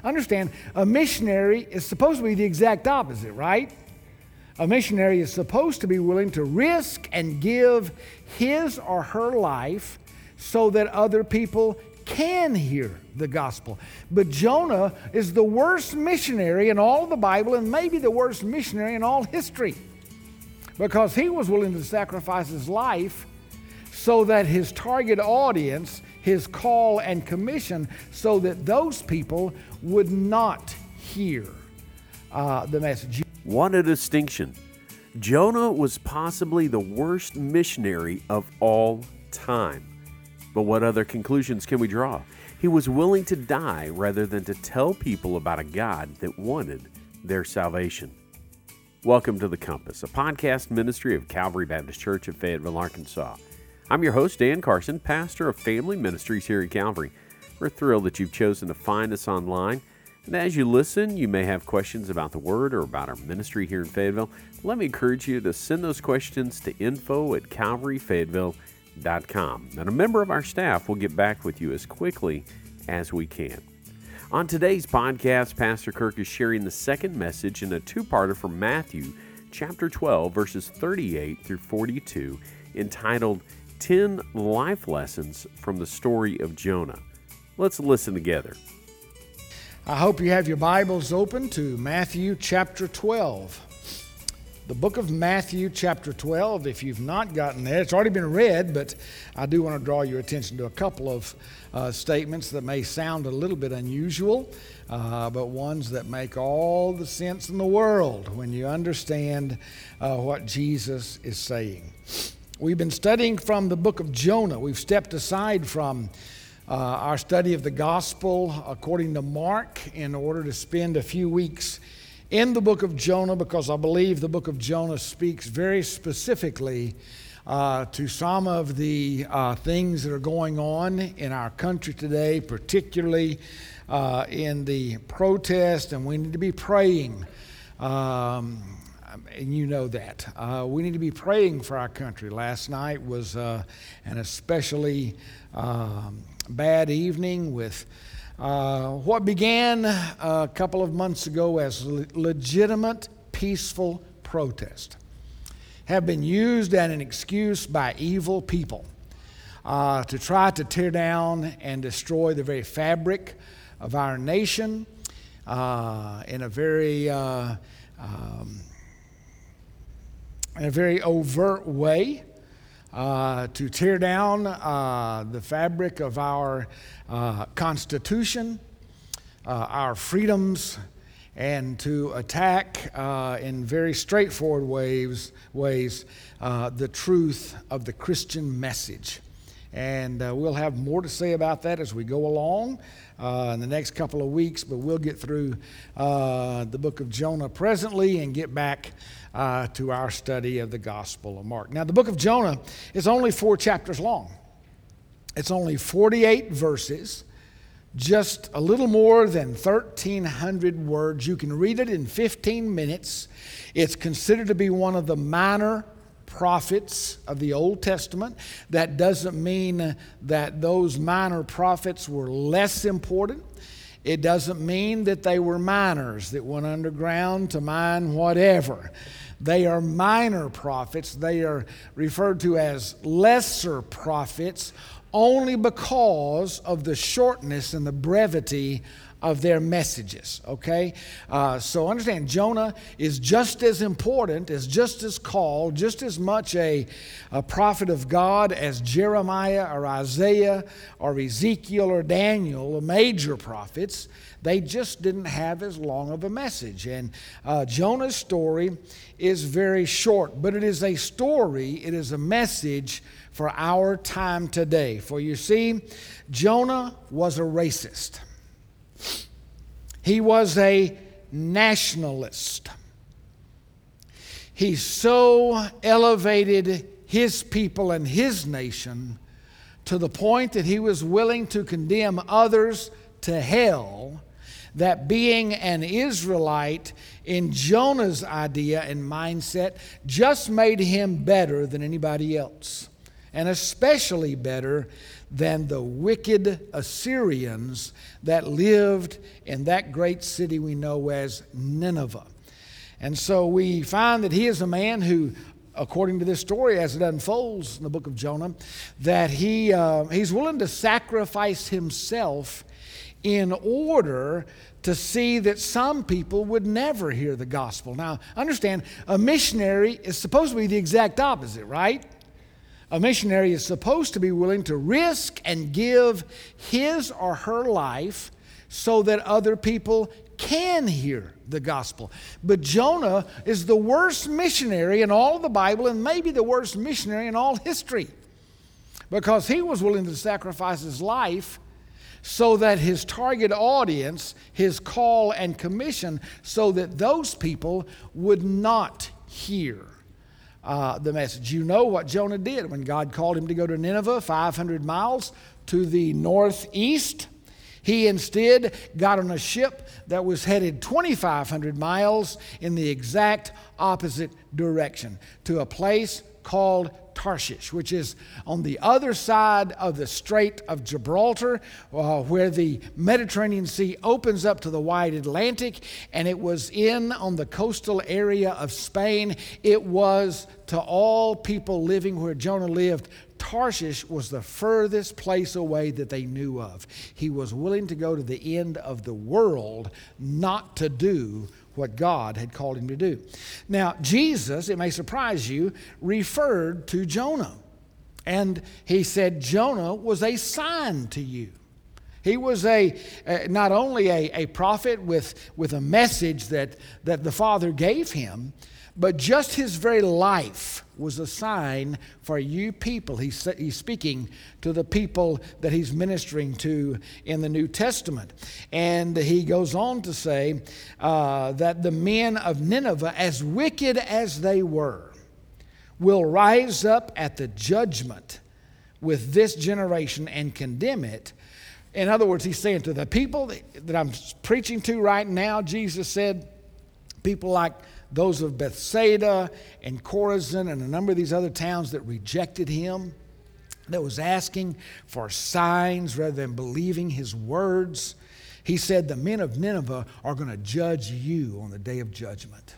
Understand, a missionary is supposed to be the exact opposite, right? A missionary is supposed to be willing to risk and give his or her life so that other people can hear the gospel. But Jonah is the worst missionary in all the Bible, and maybe the worst missionary in all history, because he was willing to sacrifice his life so that his target audience, his call and commission, so that those people would not hear the message. What a distinction. Jonah was possibly the worst missionary of all time. But what other conclusions can we draw? He was willing to die rather than to tell people about a God that wanted their salvation. Welcome to The Compass, a podcast ministry of Calvary Baptist Church of Fayetteville, Arkansas. I'm your host, Dan Carson, pastor of family ministries here at Calvary. We're thrilled that you've chosen to find us online. And as you listen, you may have questions about the Word or about our ministry here in Fayetteville. Let me encourage you to send those questions to info@calvaryfayetteville.com. And a member of our staff will get back with you as quickly as we can. On today's podcast, Pastor Kirk is sharing the second message in a two-parter from Matthew chapter 12, verses 38 through 42, entitled 10 Life Lessons from the Story of Jonah. Let's listen together. I hope you have your Bibles open to Matthew chapter 12. The book of Matthew chapter 12, if you've not gotten there, it's already been read, but I do want to draw your attention to a couple of statements that may sound a little bit unusual, but ones that make all the sense in the world when you understand what Jesus is saying. We've been studying from the book of Jonah. We've stepped aside from our study of the gospel according to Mark in order to spend a few weeks in the book of Jonah, because I believe the book of Jonah speaks very specifically to some of the things that are going on in our country today, particularly in the protest, and we need to be praying. And you know that. We need to be praying for our country. Last night was an especially bad evening with what began a couple of months ago as legitimate, peaceful protest have been used as an excuse by evil people to try to tear down and destroy the very fabric of our nation in a very overt way. To tear down the fabric of our Constitution, our freedoms, and to attack in very straightforward ways the truth of the Christian message. And we'll have more to say about that as we go along in the next couple of weeks, but we'll get through the book of Jonah presently and get back to our study of the Gospel of Mark. Now, the book of Jonah is only 4 chapters long. It's only 48 verses, just a little more than 1,300 words. You can read it in 15 minutes. It's considered to be one of the minor prophets of the Old Testament. That doesn't mean that those minor prophets were less important. It doesn't mean that they were miners that went underground to mine whatever. They are minor prophets. They are referred to as lesser prophets only because of the shortness and the brevity of their messages, okay? So understand, Jonah is just as important, is just as called, just as much a prophet of God as Jeremiah or Isaiah or Ezekiel or Daniel, the major prophets. They just didn't have as long of a message. And Jonah's story is very short, but it is a story, it is a message for our time today. For you see, Jonah was a racist. He was a nationalist. He so elevated his people and his nation to the point that he was willing to condemn others to hell, that being an Israelite in Jonah's idea and mindset just made him better than anybody else. and especially better than the wicked Assyrians that lived in that great city we know as Nineveh. And so we find that he is a man who, according to this story as it unfolds in the book of Jonah, that he's willing to sacrifice himself in order to see that some people would never hear the gospel. Now, understand, a missionary is supposed to be the exact opposite, right? A missionary is supposed to be willing to risk and give his or her life so that other people can hear the gospel. But Jonah is the worst missionary in all of the Bible, and maybe the worst missionary in all history, because he was willing to sacrifice his life so that his target audience, his call and commission, so that those people would not hear the message. You know what Jonah did when God called him to go to Nineveh, 500 miles to the northeast. He instead got on a ship that was headed 2,500 miles in the exact opposite direction to a place called Tarshish, which is on the other side of the Strait of Gibraltar, where the Mediterranean Sea opens up to the wide Atlantic, and it was on the coastal area of Spain. It was, to all people living where Jonah lived, Tarshish was the furthest place away that they knew of. He was willing to go to the end of the world not to do what God had called him to do. Now, Jesus, it may surprise you, referred to Jonah. And he said Jonah was a sign to you. He was not only a prophet with a message that the Father gave him, but just his very life was a sign for you people. He's speaking to the people that he's ministering to in the New Testament. And he goes on to say that the men of Nineveh, as wicked as they were, will rise up at the judgment with this generation and condemn it. In other words, he's saying to the people that I'm preaching to right now, Jesus said, people like those of Bethsaida and Chorazin and a number of these other towns that rejected him, that was asking for signs rather than believing his words. He said the men of Nineveh are going to judge you on the day of judgment.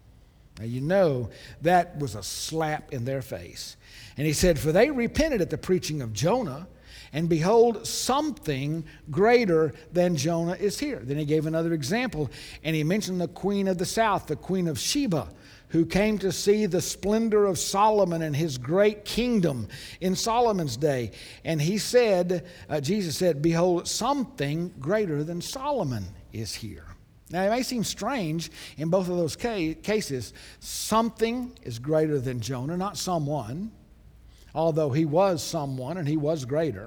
Now you know that was a slap in their face. And he said, for they repented at the preaching of Jonah, and behold, something greater than Jonah is here. Then he gave another example, and he mentioned the queen of the south, the queen of Sheba, who came to see the splendor of Solomon and his great kingdom in Solomon's day. And he said, Jesus said, behold, something greater than Solomon is here. Now, it may seem strange in both of those cases. Something is greater than Jonah, not someone, although he was someone and he was greater.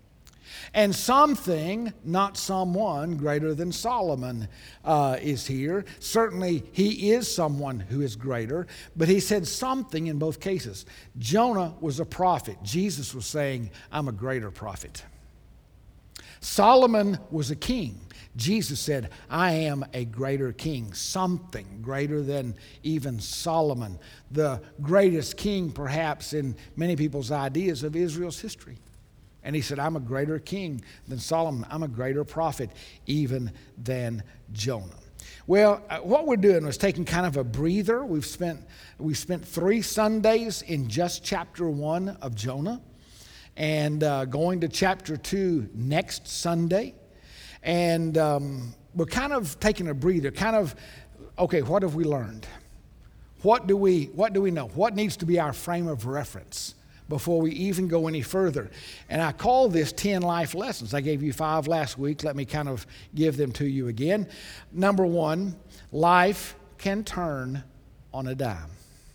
And something, not someone, greater than Solomon is here. Certainly, he is someone who is greater, but he said something in both cases. Jonah was a prophet. Jesus was saying, I'm a greater prophet. Solomon was a king. Jesus said, I am a greater king, something greater than even Solomon, the greatest king perhaps in many people's ideas of Israel's history. And he said, I'm a greater king than Solomon. I'm a greater prophet even than Jonah. Well, what we're doing was taking kind of a breather. We spent 3 Sundays in just chapter 1 of Jonah, and going to chapter 2 next Sunday. And we're kind of taking a breather, okay, what have we learned? What do we know? What needs to be our frame of reference before we even go any further? And I call this 10 life lessons. I gave you 5 last week. Let me kind of give them to you again. Number 1, life can turn on a dime.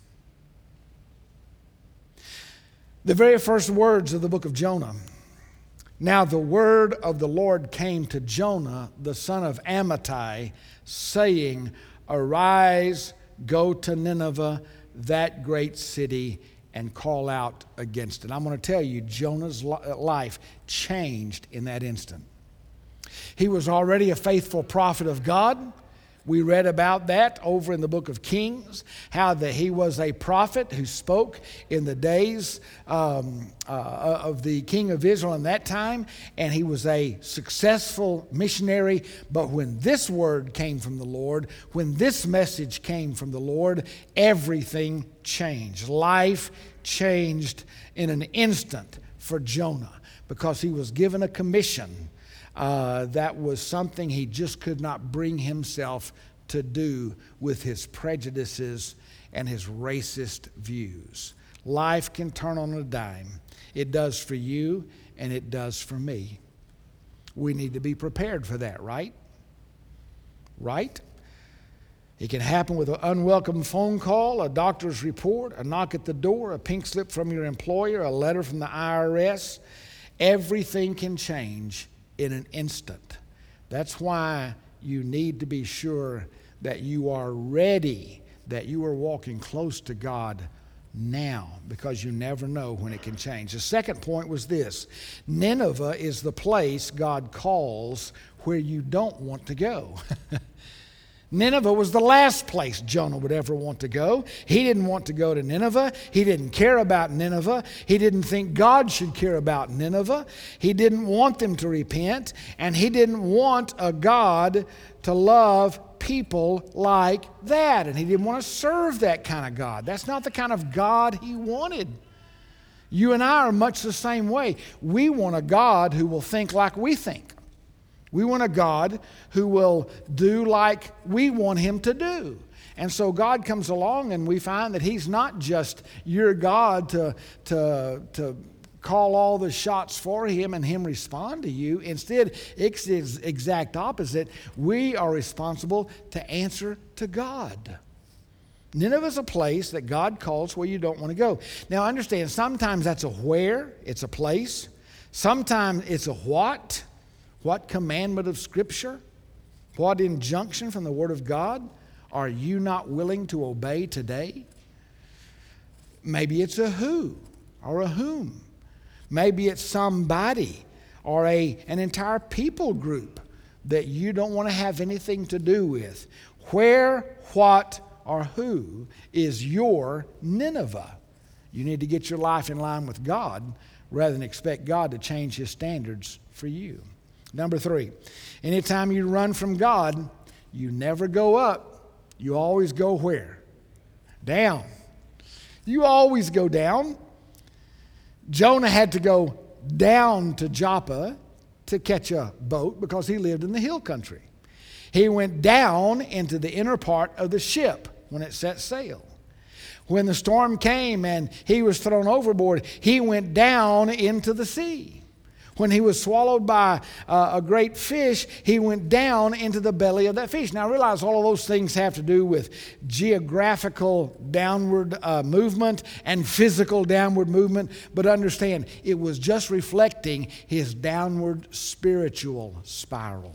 The very first words of the book of Jonah. Now the word of the Lord came to Jonah, the son of Amittai, saying, arise, go to Nineveh, that great city, and call out against it. I'm going to tell you, Jonah's life changed in that instant. He was already a faithful prophet of God. We read about that over in the book of Kings, how that he was a prophet who spoke in the days of the king of Israel in that time, and he was a successful missionary. But when this word came from the Lord, when this message came from the Lord, everything changed. Life changed in an instant for Jonah, because he was given a commission that was something he just could not bring himself to do with his prejudices and his racist views. Life can turn on a dime. It does for you, and it does for me. We need to be prepared for that, right? Right? It can happen with an unwelcome phone call, a doctor's report, a knock at the door, a pink slip from your employer, a letter from the IRS. Everything can change in an instant. That's why you need to be sure that you are ready, that you are walking close to God now, because you never know when it can change. The second point was this: Nineveh is the place God calls where you don't want to go. Nineveh was the last place Jonah would ever want to go. He didn't want to go to Nineveh. He didn't care about Nineveh. He didn't think God should care about Nineveh. He didn't want them to repent, and he didn't want a God to love people like that, and he didn't want to serve that kind of God. That's not the kind of God he wanted. You and I are much the same way. We want a God who will think like we think. We want a God who will do like we want him to do. And so God comes along, and we find that he's not just your God to call all the shots for him and him respond to you. Instead, it's the exact opposite. We are responsible to answer to God. Nineveh is a place that God calls where you don't want to go. Now understand, sometimes that's a where, it's a place. Sometimes it's a what. What commandment of Scripture, what injunction from the Word of God are you not willing to obey today? Maybe it's a who or a whom. Maybe it's somebody or an entire people group that you don't want to have anything to do with. Where, what, or who is your Nineveh? You need to get your life in line with God rather than expect God to change his standards for you. Number 3, anytime you run from God, you never go up. You always go where? Down. You always go down. Jonah had to go down to Joppa to catch a boat because he lived in the hill country. He went down into the inner part of the ship when it set sail. When the storm came and he was thrown overboard, he went down into the sea. When he was swallowed by a great fish, he went down into the belly of that fish. Now, I realize all of those things have to do with geographical downward movement and physical downward movement, but understand, it was just reflecting his downward spiritual spiral.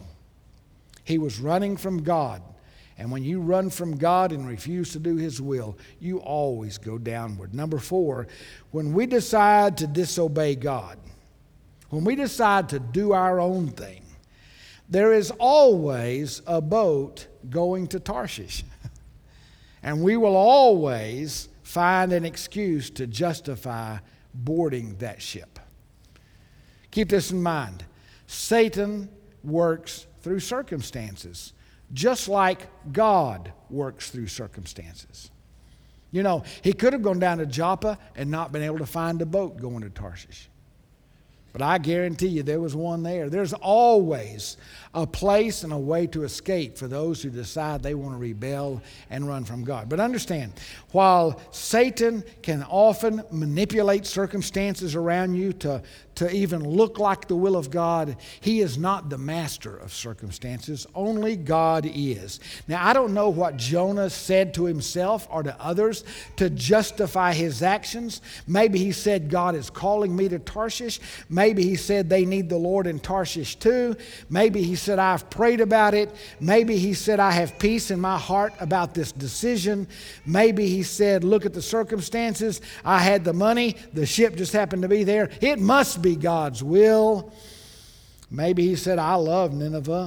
He was running from God. And when you run from God and refuse to do his will, you always go downward. Number 4, when we decide to disobey God, when we decide to do our own thing, there is always a boat going to Tarshish. And we will always find an excuse to justify boarding that ship. Keep this in mind. Satan works through circumstances, just like God works through circumstances. You know, he could have gone down to Joppa and not been able to find a boat going to Tarshish. But I guarantee you there was one there. There's always a place and a way to escape for those who decide they want to rebel and run from God. But understand, while Satan can often manipulate circumstances around you to even look like the will of God, he is not the master of circumstances. Only God is. Now, I don't know what Jonah said to himself or to others to justify his actions. Maybe he said, God is calling me to Tarshish. Maybe he said they need the Lord in Tarshish too. Maybe he said, I've prayed about it. Maybe he said, I have peace in my heart about this decision. Maybe he said, look at the circumstances. I had the money. The ship just happened to be there. It must be God's will. Maybe he said, I love Nineveh,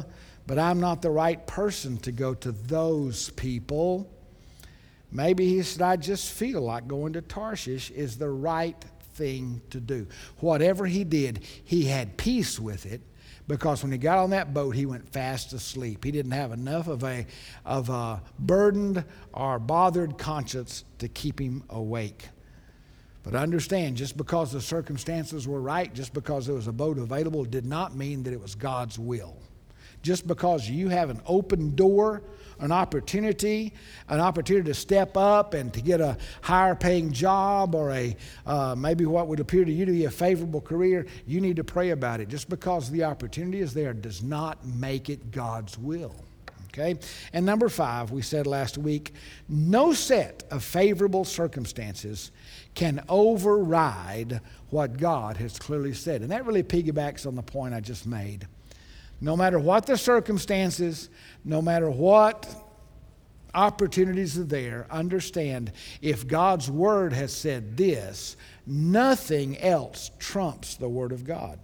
but I'm not the right person to go to those people. Maybe he said, I just feel like going to Tarshish is the right thing to do. Whatever he did, he had peace with it, because when he got on that boat, he went fast asleep. He didn't have enough of a burdened or bothered conscience to keep him awake. But understand, just because the circumstances were right, just because there was a boat available, did not mean that it was God's will. Just because you have an open door, an opportunity to step up and to get a higher paying job, or maybe what would appear to you to be a favorable career, you need to pray about it. Just because the opportunity is there does not make it God's will. Okay? And number 5, we said last week, no set of favorable circumstances can override what God has clearly said. And that really piggybacks on the point I just made. No matter what the circumstances, no matter what opportunities are there, understand, if God's Word has said this, nothing else trumps the Word of God.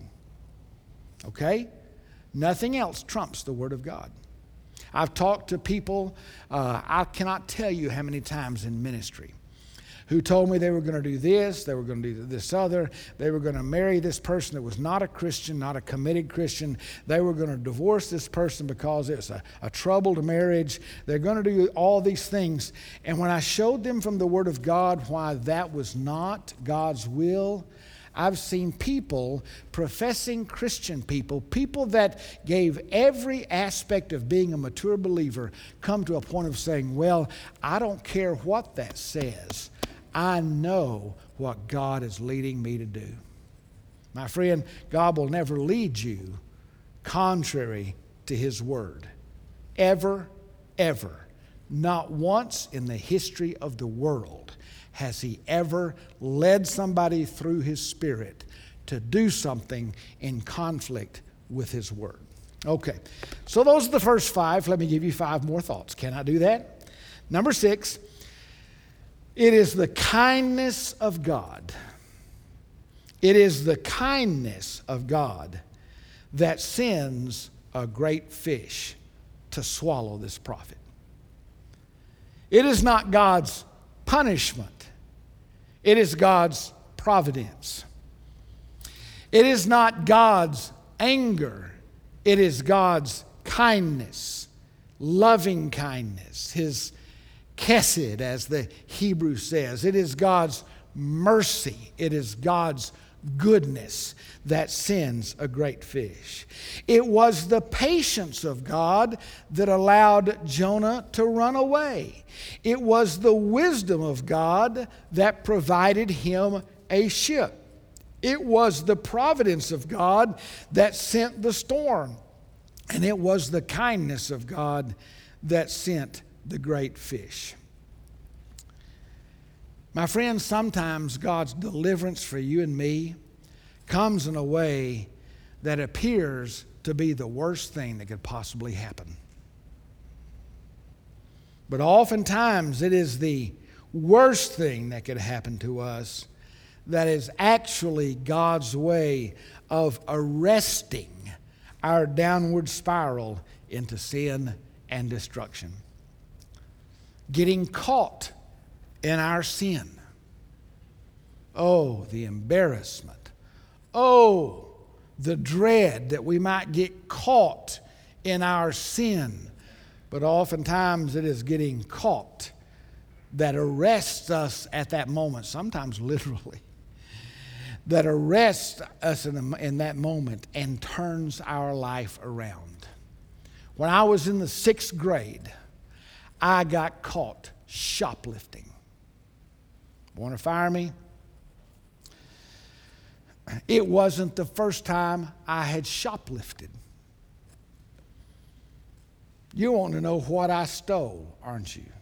Okay? Nothing else trumps the Word of God. I've talked to people, I cannot tell you how many times in ministry, who told me they were going to do this, they were going to do this other, they were going to marry this person that was not a Christian, not a committed Christian, they were going to divorce this person because it's a troubled marriage, they're going to do all these things. And when I showed them from the Word of God why that was not God's will, I've seen people, professing Christian people that gave every aspect of being a mature believer, come to a point of saying, well, I don't care what that says. I know what God is leading me to do. My friend, God will never lead you contrary to His Word. Ever, ever. Not once in the history of the world has He ever led somebody through His Spirit to do something in conflict with His Word. Okay, so those are the first 5. Let me give you 5 more thoughts. Can I do that? Number 6, it is the kindness of God. It is the kindness of God that sends a great fish to swallow this prophet. It is not God's punishment. It is God's providence. It is not God's anger. It is God's kindness, loving kindness, His chesed, as the Hebrew says. It is God's mercy. It is God's goodness that sends a great fish. It was the patience of God that allowed Jonah to run away. It was the wisdom of God that provided him a ship. It was the providence of God that sent the storm. And it was the kindness of God that sent the great fish. My friends, sometimes God's deliverance for you and me comes in a way that appears to be the worst thing that could possibly happen. But oftentimes it is the worst thing that could happen to us that is actually God's way of arresting our downward spiral into sin and destruction. Getting caught in our sin. Oh, the embarrassment. Oh, the dread that we might get caught in our sin. But oftentimes it is getting caught that arrests us at that moment, sometimes literally, that arrests us in that moment and turns our life around. When I was in the 6th grade, I got caught shoplifting. Want to fire me? It wasn't the first time I had shoplifted. You want to know what I stole, aren't you?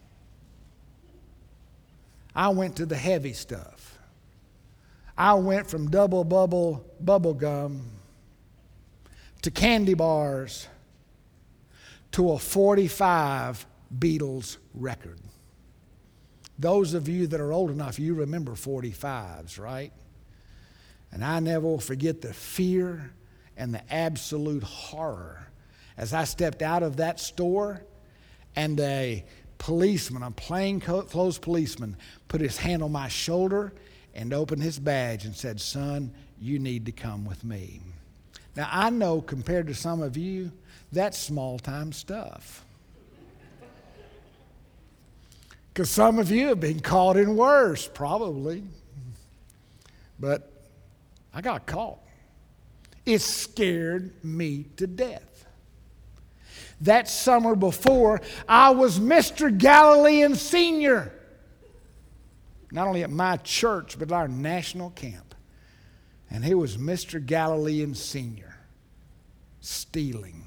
I went to the heavy stuff. I went from double bubble gum to candy bars to a 45 Beatles record. Those of you that are old enough, you remember 45s, right? And I never will forget the fear and the absolute horror as I stepped out of that store and a policeman, a plainclothes policeman, put his hand on my shoulder and opened his badge and said, "Son, you need to come with me." Now, I know compared to some of you, that's small-time stuff. Because some of you have been caught in worse, probably. But I got caught. It scared me to death. That summer before, I was Mr. Galilean Senior. Not only at my church, but at our national camp. And he was Mr. Galilean Senior. Stealing.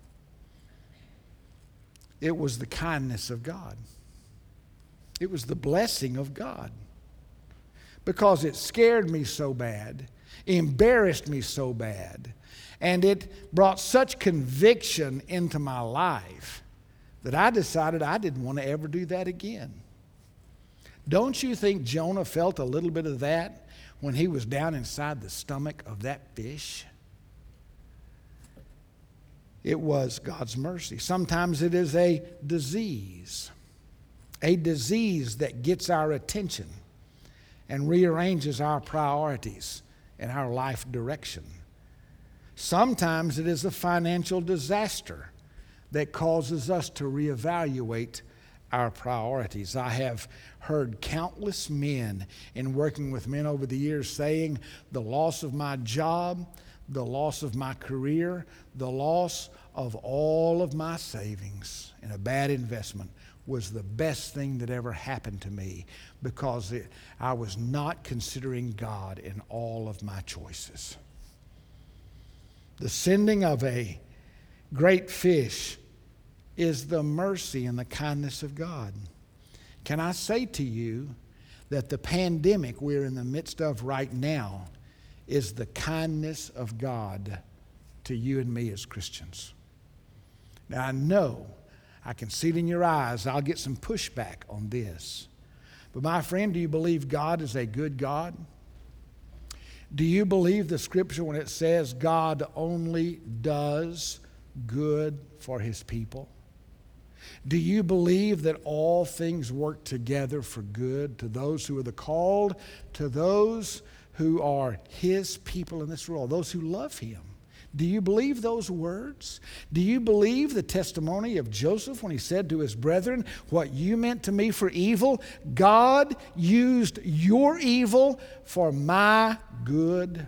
It was the kindness of God. It was the blessing of God. Because it scared me so bad, embarrassed me so bad, and it brought such conviction into my life that I decided I didn't want to ever do that again. Don't you think Jonah felt a little bit of that when he was down inside the stomach of that fish? It was God's mercy. Sometimes it is a disease that gets our attention and rearranges our priorities and our life direction. Sometimes it is a financial disaster that causes us to reevaluate our priorities. I have heard countless men in working with men over the years saying, the loss of my job, the loss of my career, the loss of all of my savings in a bad investment was the best thing that ever happened to me because I was not considering God in all of my choices. The sending of a great fish is the mercy and the kindness of God. Can I say to you that the pandemic we're in the midst of right now is the kindness of God to you and me as Christians? Now I know, I can see it in your eyes, I'll get some pushback on this. But my friend, do you believe God is a good God? Do you believe the scripture when it says God only does good for his people? Do you believe that all things work together for good to those who are the called, to those who are his people in this world, those who love him? Do you believe those words? Do you believe the testimony of Joseph when he said to his brethren, what you meant to me for evil, God used your evil for my good?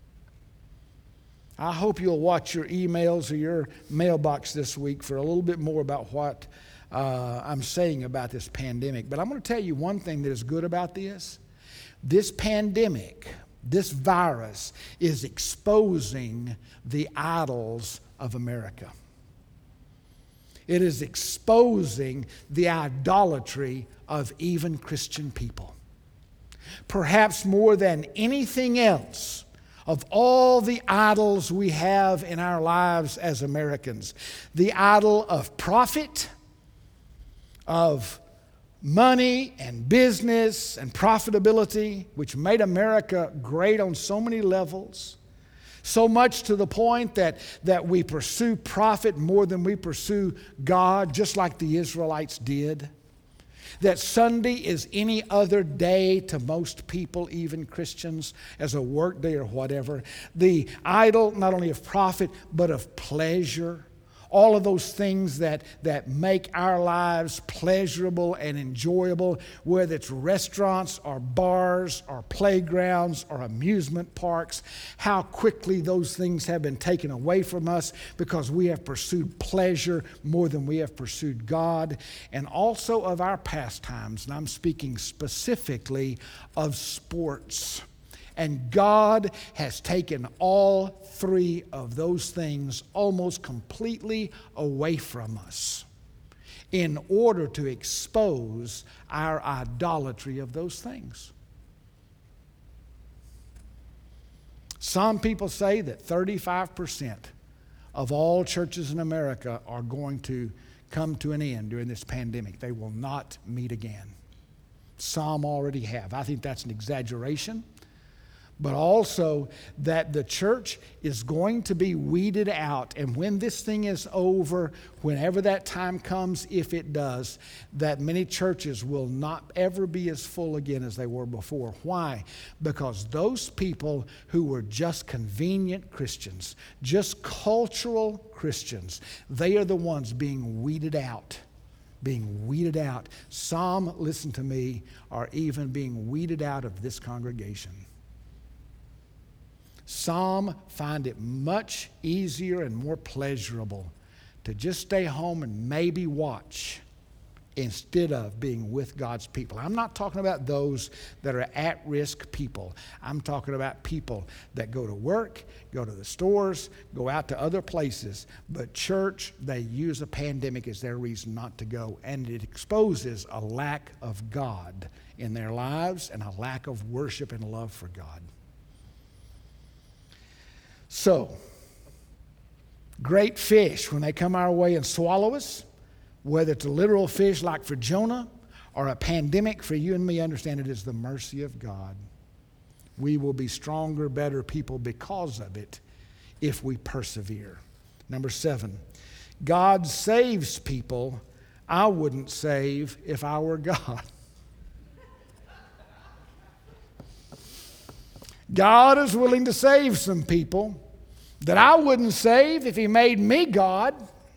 I hope you'll watch your emails or your mailbox this week for a little bit more about what I'm saying about this pandemic. But I'm going to tell you one thing that is good about this. This pandemic, this virus, is exposing the idols of America. It is exposing the idolatry of even Christian people. Perhaps more than anything else, of all the idols we have in our lives as Americans, the idol of profit, of money and business and profitability, which made America great on so many levels, so much to the point that we pursue profit more than we pursue God, just like the Israelites did. That Sunday is any other day to most people, even Christians, as a work day or whatever. The idol not only of profit, but of pleasure. All of those things that make our lives pleasurable and enjoyable, whether it's restaurants or bars or playgrounds or amusement parks, how quickly those things have been taken away from us because we have pursued pleasure more than we have pursued God, and also of our pastimes, and I'm speaking specifically of sports. And God has taken all three of those things almost completely away from us in order to expose our idolatry of those things. Some people say that 35% of all churches in America are going to come to an end during this pandemic. They will not meet again. Some already have. I think that's an exaggeration. but also that the church is going to be weeded out. And when this thing is over, whenever that time comes, if it does, that many churches will not ever be as full again as they were before. Why? Because those people who were just convenient Christians, just cultural Christians, they are the ones being weeded out. Being weeded out. Some, listen to me, are even being weeded out of this congregation. Some find it much easier and more pleasurable to just stay home and maybe watch instead of being with God's people. I'm not talking about those that are at-risk people. I'm talking about people that go to work, go to the stores, go out to other places. But church, they use a pandemic as their reason not to go. And it exposes a lack of God in their lives and a lack of worship and love for God. So, great fish, when they come our way and swallow us, whether it's a literal fish like for Jonah or a pandemic for you and me, understand it is the mercy of God. We will be stronger, better people because of it if we persevere. Number 7, God saves people I wouldn't save if I were God. God is willing to save some people that I wouldn't save if He made me God.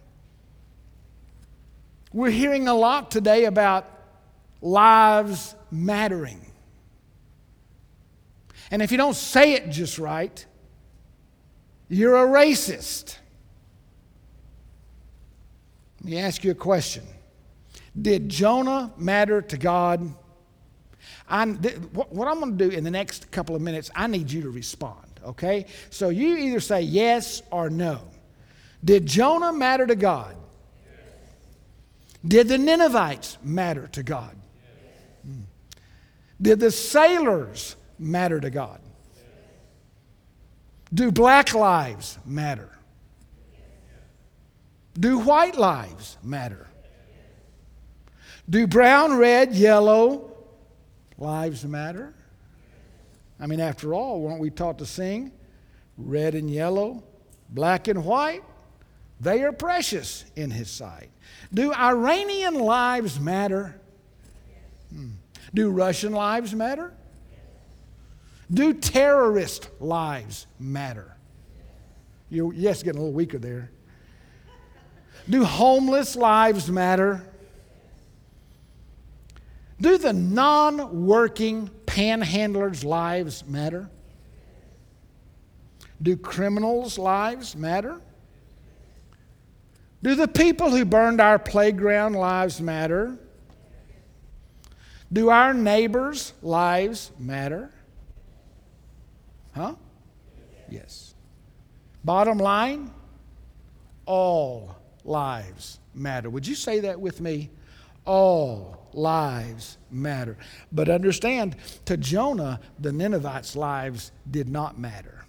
We're hearing a lot today about lives mattering. And if you don't say it just right, you're a racist. Let me ask you a question. Did Jonah matter to God? What I'm going to do in the next couple of minutes, I need you to respond, okay? So you either say yes or no. Did Jonah matter to God? Yes. Did the Ninevites matter to God? Yes. Did the sailors matter to God? Yes. Do black lives matter? Yes. Do white lives matter? Yes. Do brown, red, yellow lives matter? I mean, after all, weren't we taught to sing? Red and yellow, black and white, they are precious in His sight. Do Iranian lives matter? Do Russian lives matter? Do terrorist lives matter? Yes, getting a little weaker there. Do homeless lives matter? Do the non-working panhandlers' lives matter? Do criminals' lives matter? Do the people who burned our playground lives matter? Do our neighbors' lives matter? Huh? Yes. Bottom line, all lives matter. Would you say that with me? All lives matter. But understand, to Jonah, the Ninevites' lives did not matter.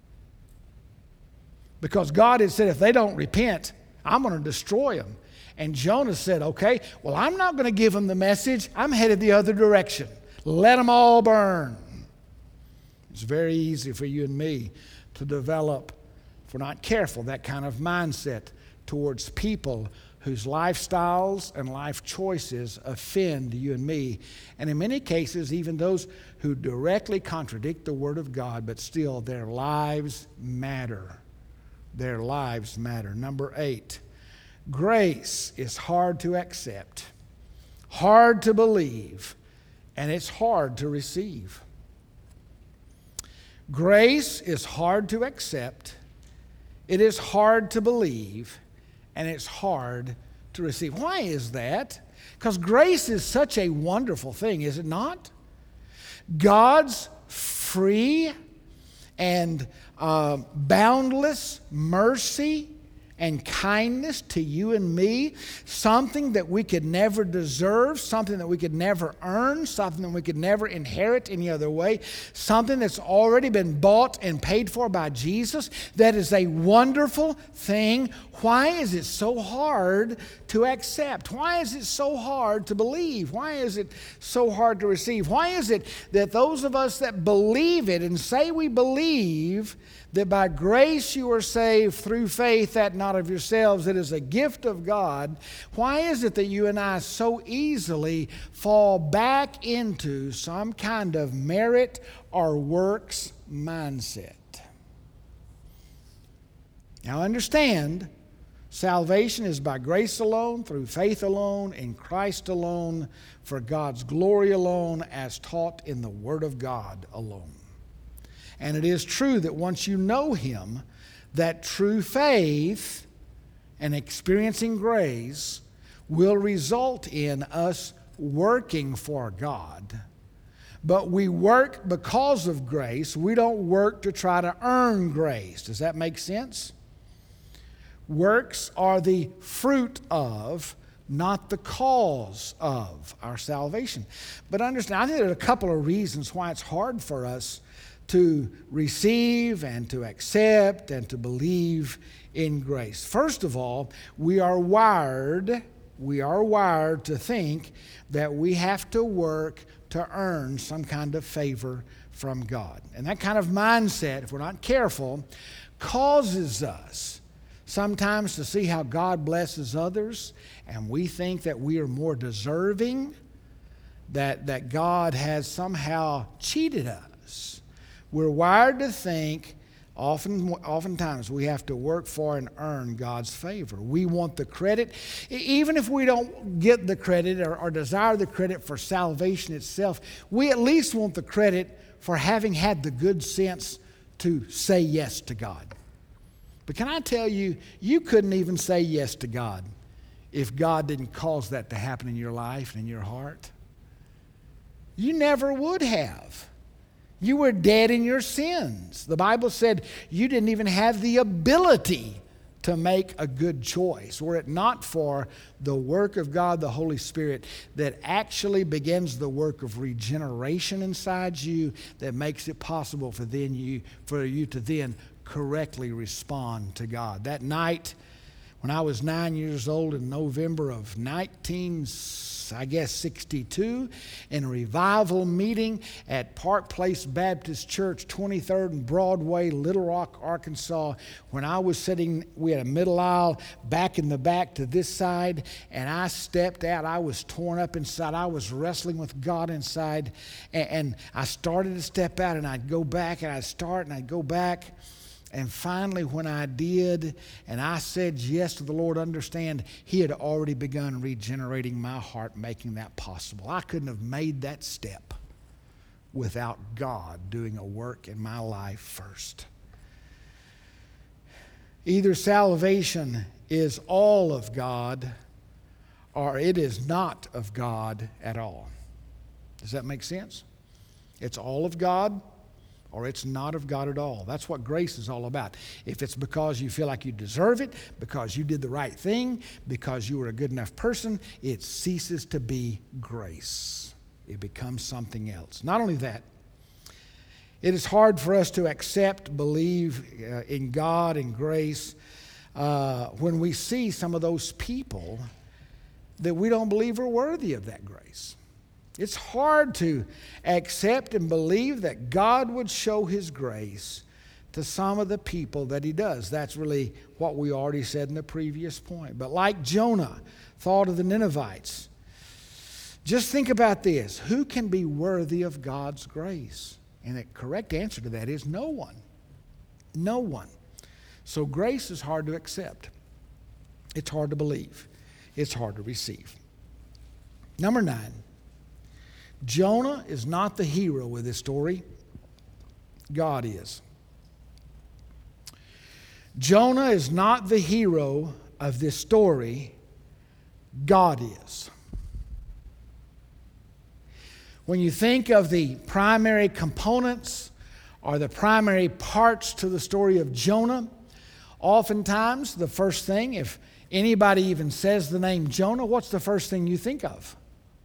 Because God had said, if they don't repent, I'm going to destroy them. And Jonah said, okay, well, I'm not going to give them the message. I'm headed the other direction. Let them all burn. It's very easy for you and me to develop, if we're not careful, that kind of mindset towards people whose lifestyles and life choices offend you and me. And in many cases, even those who directly contradict the Word of God, but still their lives matter. Their lives matter. Number 8, grace is hard to accept, hard to believe, and it's hard to receive. Grace is hard to accept, it is hard to believe, and it's hard to receive. Why is that? Because grace is such a wonderful thing, is it not? God's free and boundless mercy and kindness to you and me, something that we could never deserve, something that we could never earn, something that we could never inherit any other way, something that's already been bought and paid for by Jesus. That is a wonderful thing. Why is it so hard to accept? Why is it so hard to believe? Why is it so hard to receive? Why is it that those of us that believe it and say we believe that by grace you are saved through faith, that not of yourselves, it is a gift of God, why is it that you and I so easily fall back into some kind of merit or works mindset? Now understand, salvation is by grace alone, through faith alone, in Christ alone, for God's glory alone, as taught in the Word of God alone. And it is true that once you know Him, that true faith and experiencing grace will result in us working for God. But we work because of grace. We don't work to try to earn grace. Does that make sense? Works are the fruit of, not the cause of, our salvation. But understand, I think there are a couple of reasons why it's hard for us to receive and to accept and to believe in grace. First of all, we are wired to think that we have to work to earn some kind of favor from God. And that kind of mindset, if we're not careful, causes us sometimes to see how God blesses others, and we think that we are more deserving, that God has somehow cheated us. We're wired to think oftentimes we have to work for and earn God's favor. We want the credit. Even if we don't get the credit or desire the credit for salvation itself, we at least want the credit for having had the good sense to say yes to God. But can I tell you, you couldn't even say yes to God if God didn't cause that to happen in your life and in your heart. You never would have. You were dead in your sins. The Bible said you didn't even have the ability to make a good choice, were it not for the work of God, the Holy Spirit, that actually begins the work of regeneration inside you, that makes it possible for you to then correctly respond to God. That night, when I was 9 years old in November of 1962, in a revival meeting at Park Place Baptist Church, 23rd and Broadway, Little Rock, Arkansas, when I was sitting, we had a middle aisle back in the back to this side, and I stepped out. I was torn up inside. I was wrestling with God inside, and I started to step out, and I'd go back, and I'd start, and I'd go back. And finally, when I did, and I said yes to the Lord, understand, He had already begun regenerating my heart, making that possible. I couldn't have made that step without God doing a work in my life first. Either salvation is all of God, or it is not of God at all. Does that make sense? It's all of God, or it's not of God at all. That's what grace is all about. If it's because you feel like you deserve it, because you did the right thing, because you were a good enough person, it ceases to be grace. It becomes something else. Not only that, it is hard for us to accept, believe in God and grace when we see some of those people that we don't believe are worthy of that grace. It's hard to accept and believe that God would show His grace to some of the people that He does. That's really what we already said in the previous point. But like Jonah thought of the Ninevites, just think about this. Who can be worthy of God's grace? And the correct answer to that is no one. No one. So grace is hard to accept. It's hard to believe. It's hard to receive. Number 9. Jonah is not the hero of this story. God is. Jonah is not the hero of this story. God is. When you think of the primary components or the primary parts to the story of Jonah, Oftentimes, the first thing, if anybody even says the name Jonah, what's the first thing you think of?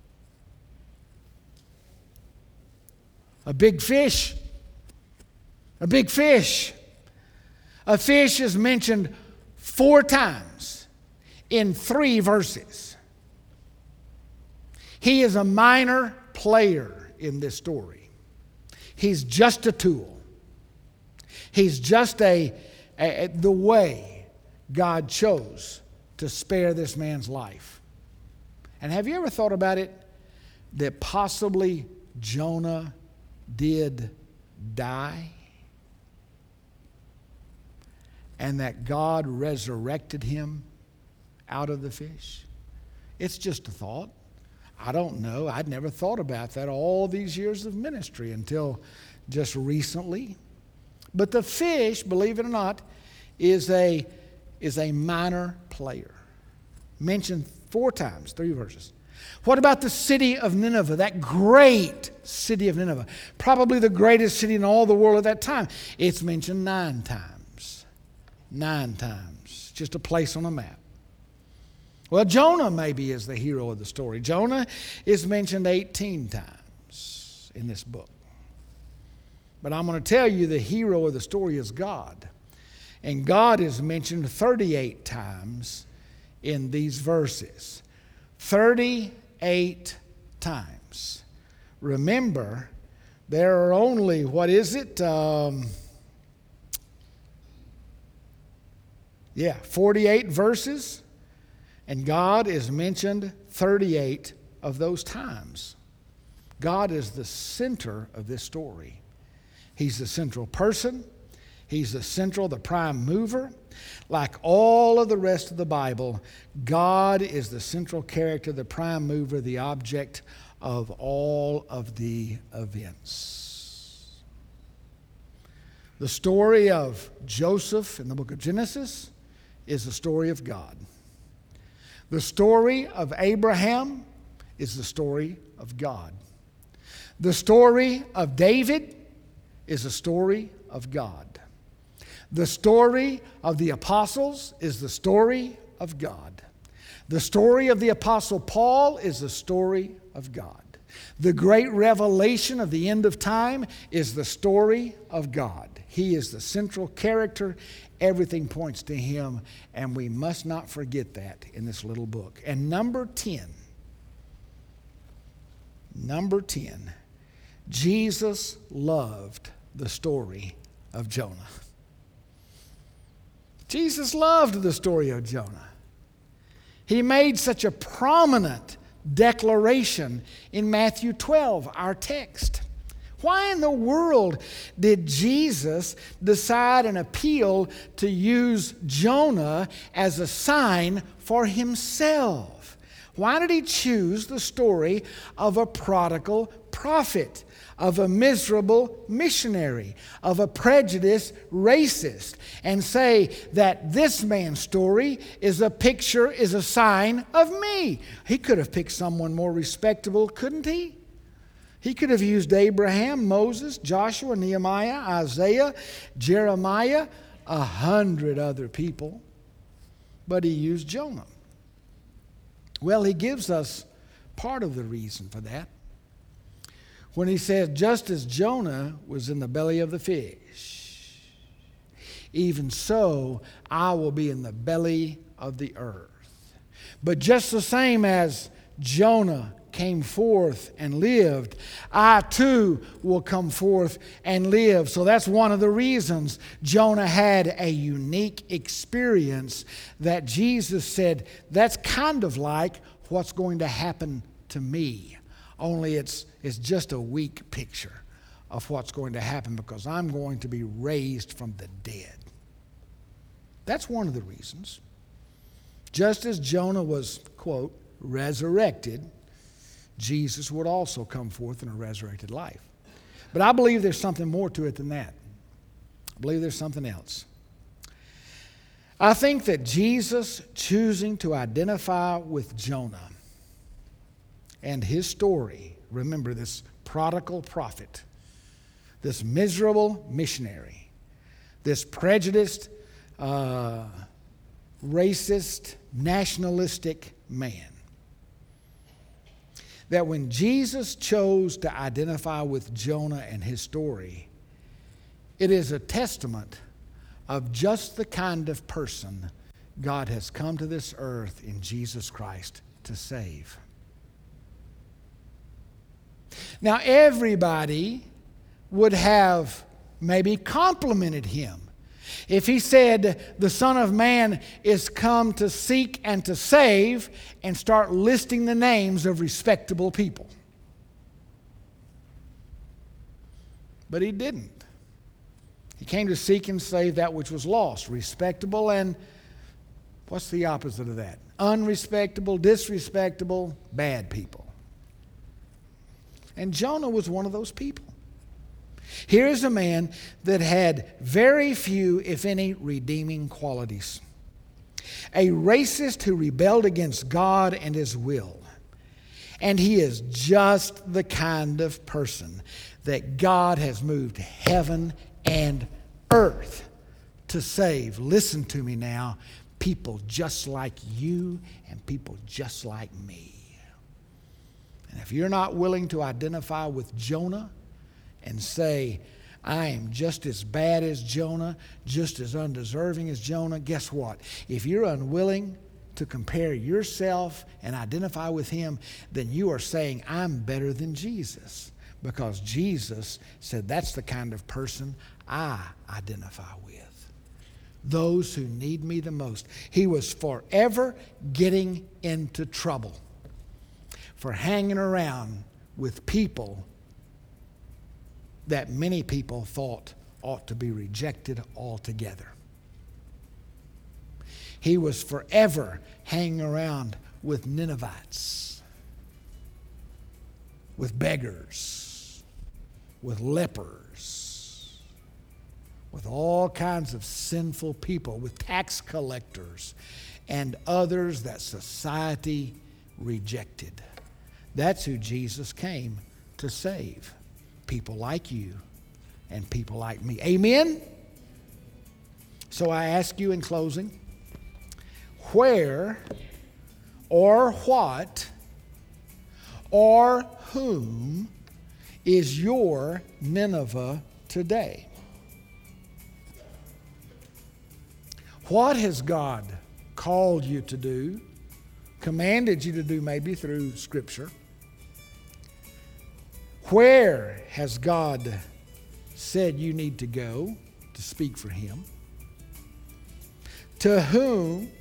A big fish. A big fish. A fish is mentioned 4 times in 3 verses. He is a minor player in this story. He's just a tool. He's just the way God chose to spare this man's life. And have you ever thought about it, that possibly Jonah did die? And that God resurrected him out of the fish? It's just a thought. I don't know. I'd never thought about that all these years of ministry until just recently. But the fish, believe it or not, is a minor player. Mentioned 4 times, 3 verses. What about the city of Nineveh, that great city of Nineveh? Probably the greatest city in all the world at that time. It's mentioned 9 times. 9 times. Just a place on a map. Well, Jonah maybe is the hero of the story. Jonah is mentioned 18 times in this book. But I'm going to tell you the hero of the story is God. And God is mentioned 38 times in these verses. 38 times. Remember, there are only, 48 verses. And God is mentioned 38 of those times. God is the center of this story. He's the central person. He's the prime mover. Like all of the rest of the Bible, God is the central character, the prime mover, the object of all of the events. The story of Joseph in the book of Genesis is the story of God. The story of Abraham is the story of God. The story of David is the story of God. The story of the apostles is the story of God. The story of the apostle Paul is the story of God. The great revelation of the end of time is the story of God. He is the central character. Everything points to him, and we must not forget that in this little book. And number 10, Jesus loved the story of Jonah. Jesus loved the story of Jonah. He made such a prominent declaration in Matthew 12, our text. Why in the world did Jesus decide and appeal to use Jonah as a sign for himself? Why did he choose the story of a prodigal prophet, of a miserable missionary, of a prejudiced racist, and say that this man's story is a sign of me? He could have picked someone more respectable, couldn't he? He could have used Abraham, Moses, Joshua, Nehemiah, Isaiah, Jeremiah, 100 other people. But he used Jonah. Well, he gives us part of the reason for that. When he says, just as Jonah was in the belly of the fish, even so I will be in the belly of the earth. But just the same as Jonah came forth and lived, I too will come forth and live. So that's one of the reasons Jonah had a unique experience that Jesus said, that's kind of like what's going to happen to me. Only it's just a weak picture of what's going to happen, because I'm going to be raised from the dead. That's one of the reasons. Just as Jonah was, quote, resurrected, Jesus would also come forth in a resurrected life. But I believe there's something more to it than that. I believe there's something else. I think that Jesus choosing to identify with Jonah and his story, remember this prodigal prophet, this miserable missionary, this prejudiced racist, nationalistic man. That when Jesus chose to identify with Jonah and his story, it is a testament of just the kind of person God has come to this earth in Jesus Christ to save. Now, everybody would have maybe complimented him if he said the Son of Man is come to seek and to save, and start listing the names of respectable people. But he didn't. He came to seek and save that which was lost. Respectable and what's the opposite of that? Unrespectable, disrespectable, bad people. And Jonah was one of those people. Here is a man that had very few, if any, redeeming qualities. A racist who rebelled against God and his will. And he is just the kind of person that God has moved heaven and earth to save. Listen to me now. People just like you and people just like me. And if you're not willing to identify with Jonah and say, I am just as bad as Jonah, just as undeserving as Jonah, guess what? If you're unwilling to compare yourself and identify with him, then you are saying, I'm better than Jesus. Because Jesus said that's the kind of person I identify with. Those who need me the most. He was forever getting into trouble for hanging around with people that many people thought ought to be rejected altogether. He was forever hanging around with Ninevites, with beggars, with lepers, with all kinds of sinful people, with tax collectors and others that society rejected. That's who Jesus came to save. People like you and people like me. Amen? So I ask you in closing, where or what or whom is your Nineveh today? What has God called you to do, commanded you to do maybe through Scripture? Where has God said you need to go to speak for Him? To whom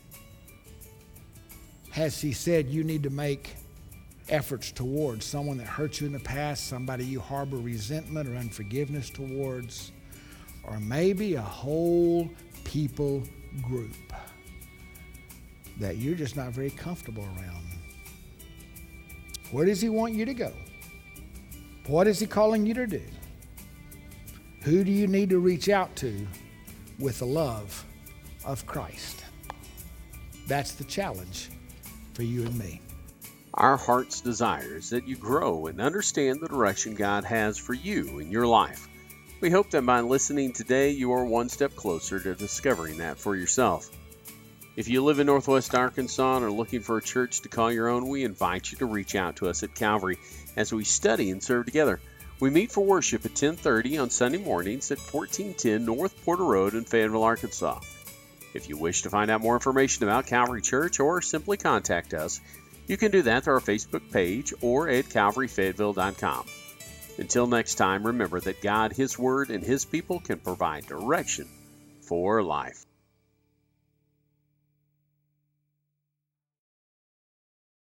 has He said you need to make efforts towards? Someone that hurt you in the past, somebody you harbor resentment or unforgiveness towards, or maybe a whole people group that you're just not very comfortable around. Where does He want you to go? What is He calling you to do? Who do you need to reach out to with the love of Christ? That's the challenge for you and me. Our heart's desire is that you grow and understand the direction God has for you in your life. We hope that by listening today, you are one step closer to discovering that for yourself. If you live in Northwest Arkansas and are looking for a church to call your own, we invite you to reach out to us at Calvary as we study and serve together. We meet for worship at 10:30 on Sunday mornings at 1410 North Porter Road in Fayetteville, Arkansas. If you wish to find out more information about Calvary Church or simply contact us, you can do that through our Facebook page or at calvaryfayetteville.com. Until next time, remember that God, His Word, and His people can provide direction for life.